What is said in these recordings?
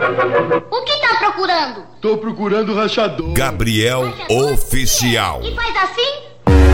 O que tá procurando? Tô procurando o rachador. Gabriel Rachador? Oficial. E faz assim?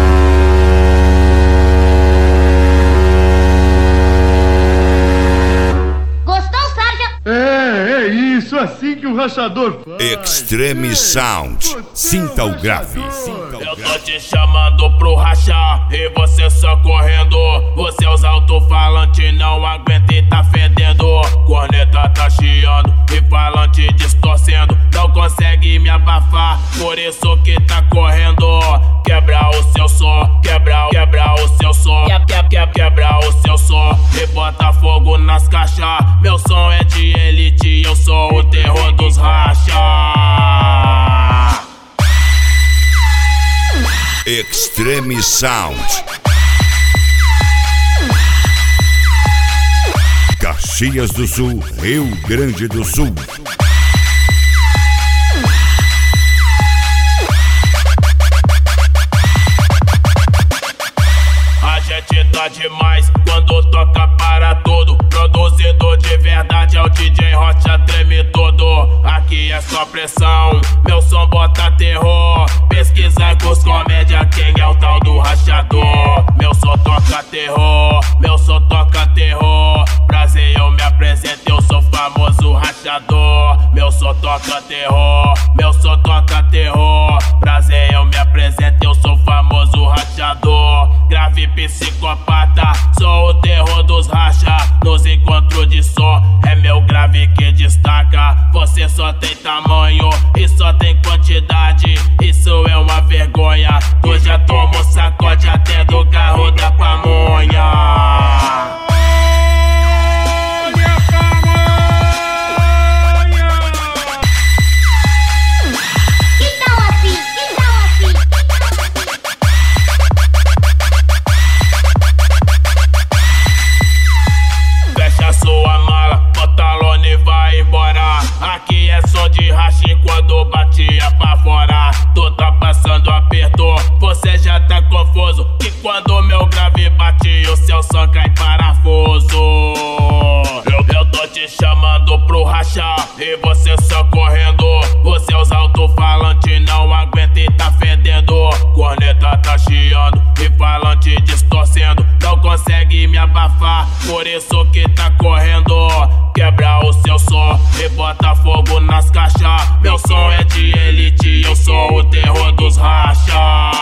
Gostou, Sarja? É isso, assim que o rachador faz. Extreme Sound. Sinta o grave. Eu tô te chamando pro rachar e você só correndo. Você os alto-falante não aguenta e tá fedendo. Corneta tá chiando e falante distorcendo. Não consegue me abafar, por isso que tá correndo. Quebra o seu som, quebra o seu som, quebra o seu som e bota fogo nas caixas. Meu som é de elite, eu sou o terror dos racha. Extreme Sound. Caxias do Sul, Rio Grande do Sul. A gente tá demais quando toca para tudo. Produzido de verdade é o DJ Rocha, treme todo. Aqui é só pressão, meu som bota terror. Pesquisa com os comédia, quem é o tal do rachador. Meu som toca terror, meu som toca terror. Prazer, eu me apresento, eu sou famoso rachador. Meu som toca terror, meu som toca terror. Prazer, eu me apresento, eu sou famoso rachador. Grave psicopata, sou o terror dos racha. Nos encontros de som, é meu grave que destaca. Você só tem tamanho e só tem quantidade, isso é uma vergonha. Tu já tomou sacode até do carro da pamonha. Que tal assim? Que tal assim? Fecha sua mala, pantalone e vai embora. Aqui é som de racha quando batia pra fora. Tu tá passando aperto, você já tá confuso. Que quando meu grave bate, o seu som cai parafuso. Eu tô te chamando pro rachar e você só correndo. Você os alto-falante não aguenta e tá fedendo. Corneta tá chiando e falante distorcendo. Não consegue me abafar, por isso que tá correndo. Quebra o seu som e bota fogo nas caixas. Meu som é de elite, eu sou o terror dos racha.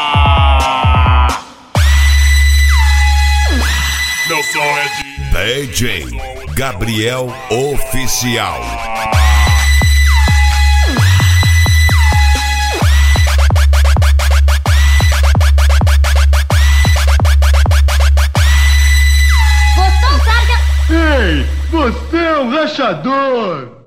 Meu som é de DJ Gabriel Oficial. Gostou, Sarja? Ei, você é um rachador.